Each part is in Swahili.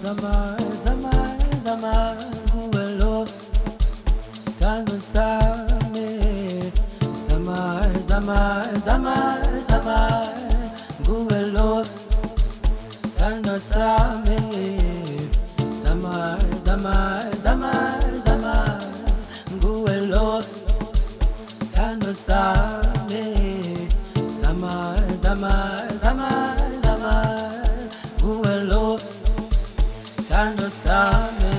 zama, nguwelo, stando same. Zama, nguwelo, stando same. Zama, nguwelo, stando same. Zama, nguwelo, stando same.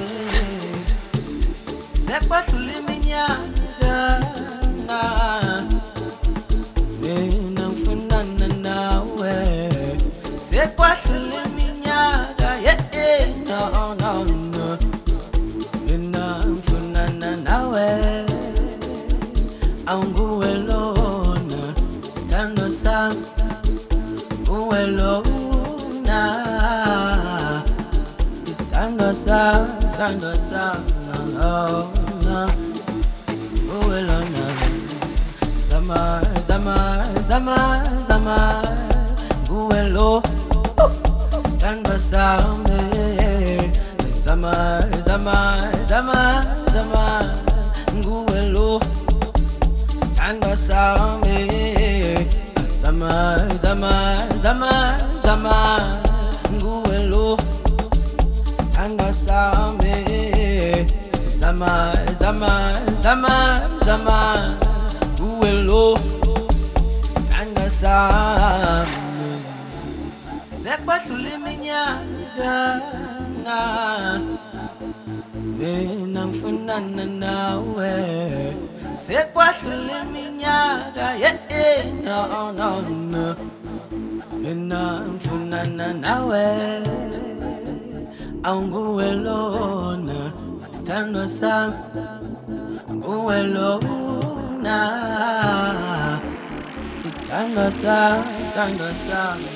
Sekwahlula iminyaka mina ngifunana nawe. Sekwahlula iminyaka no. Mina ngifunana nawe. Nguwelona stando sami, nguwelona stando sami, nguwelona. Zama, nguwelo, stando sami. Zama, nguwelo, stando sami. Zama, nguwelo, stando sami. Zama, nguwelo, stando sami. Sekwahlula iminyaka mina ngifunana nawe. Sekwahlula iminyaka no. Mina ngifunana nawe. Nguwelona stando sami, nguwelona stando sami,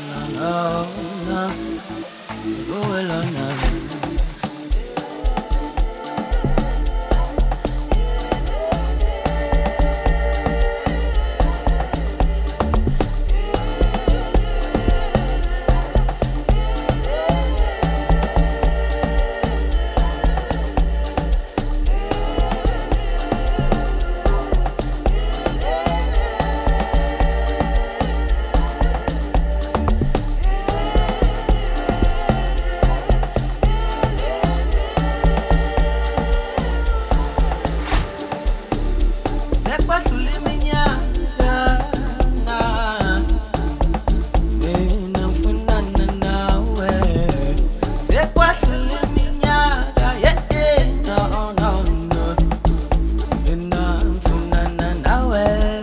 nguwelona. Sekwahlula iminyaka mina ngifunana nawe. Sekwahlula iminyaka no. Mina ngifunana nawe.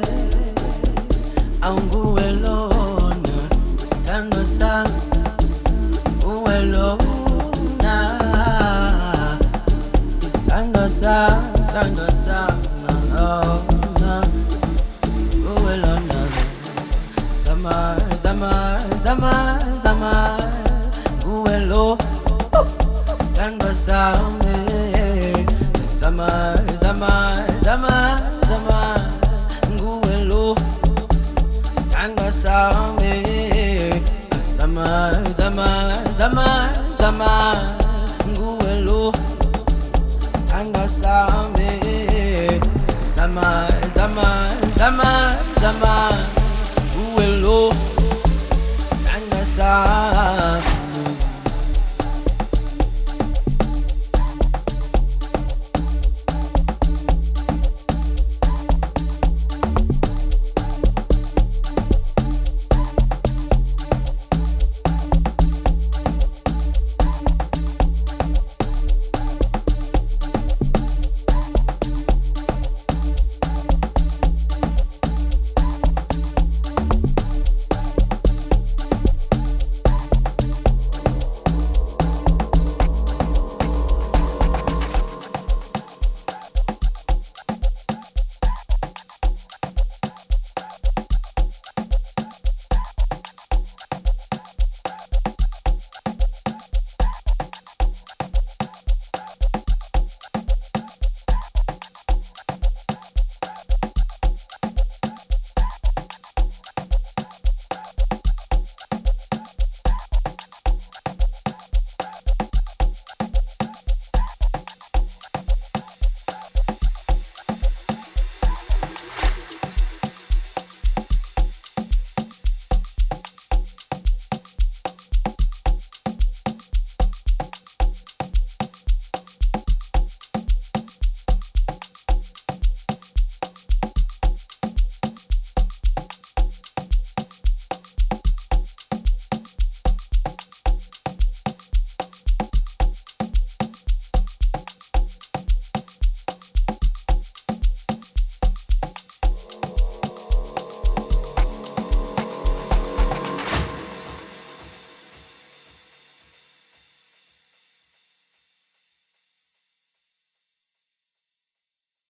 Nguwelona stando sami, nguwelona stando sami. Nguwelona. Zama, nguwelo, stando sami. Zama, nguwelo, stando sami. Zama, nguwelo, stando sami. Zama.